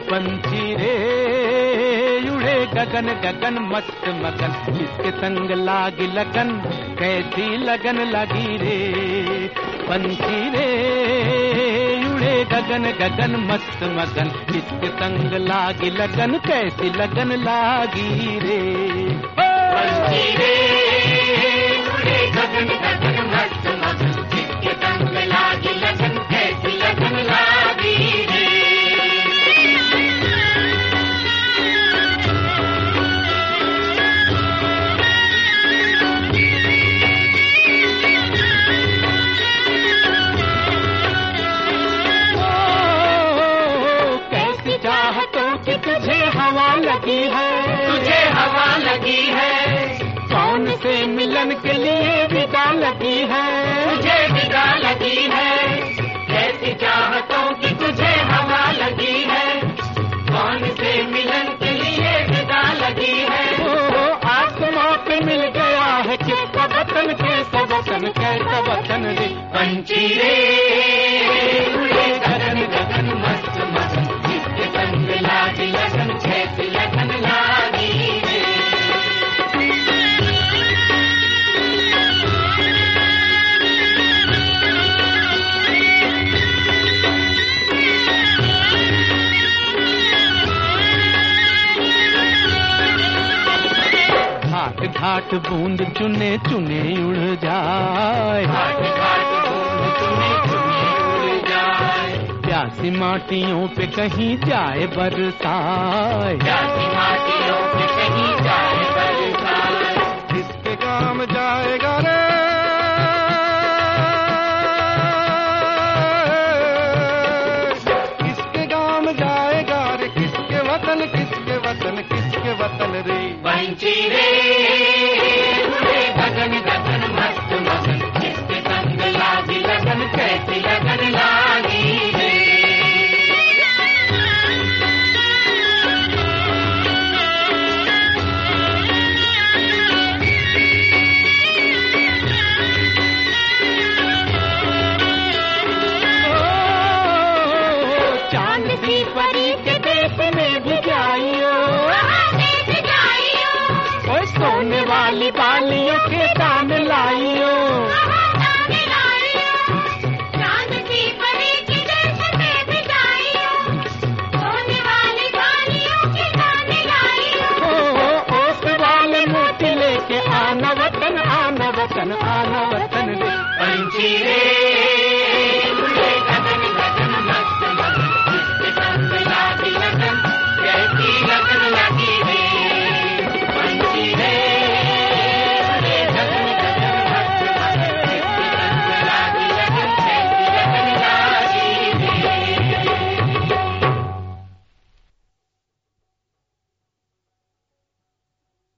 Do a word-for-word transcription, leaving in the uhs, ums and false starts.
पंछी रे उड़े गगन गगन मस्त मगन, किसके संग लागी लगन, कैसी लगन लगी रे। पंछी रे उड़े गगन गगन मस्त मगन, किसके संग लागी लगन, कैसी लगन लागी रे। पंछी रे उड़े गगन गगन मस्त मगन, किसके संग लागी लगन, कैसी लगन लागी रे। तुझे हवा लगी है, तुझे हवा लगी है, कौन से मिलन के लिए विदा लगी है, तुझे विदा लगी है। कैसी चाहतों की तुझे हवा लगी है, कौन से मिलन के लिए विदा लगी है। ओ आसमां पे मिल गया है किसका वतन, कैसा वतन कैसा वतन रे। पंछी रे उड़े गगन गगन मस्त मगन, किसके संग लागी लगन, कैसी लगन लागी रे। घाट घाट बूंद चुने चुने उड़ जाए, घाट घाट बूंद चुने चुने उड़ जाए, प्यासी माटियों पे कहीं जाए बरसाए, प्यासी माटियों पे कहीं जाए बरसाए। किसके काम जाएगा रे, किसके काम जाएगा रे, किसके वतन किसके वतन किसके वतन रे। पंछी रे उड़े गगन गगन मस्त मगन, किसके संग लागी लगन, कैसी लगन लागी रे। चांद की परी के देश में भी जाइयो, ओ सोने वाली बालियों के कान लाइयो। चांद की परी के देश में भी जाइयो, सोने वाली बालियों के कान लाइयो। ओ ओस वाले मोती लेके आना वतन आना वतन आना वतन रे। पंछी रे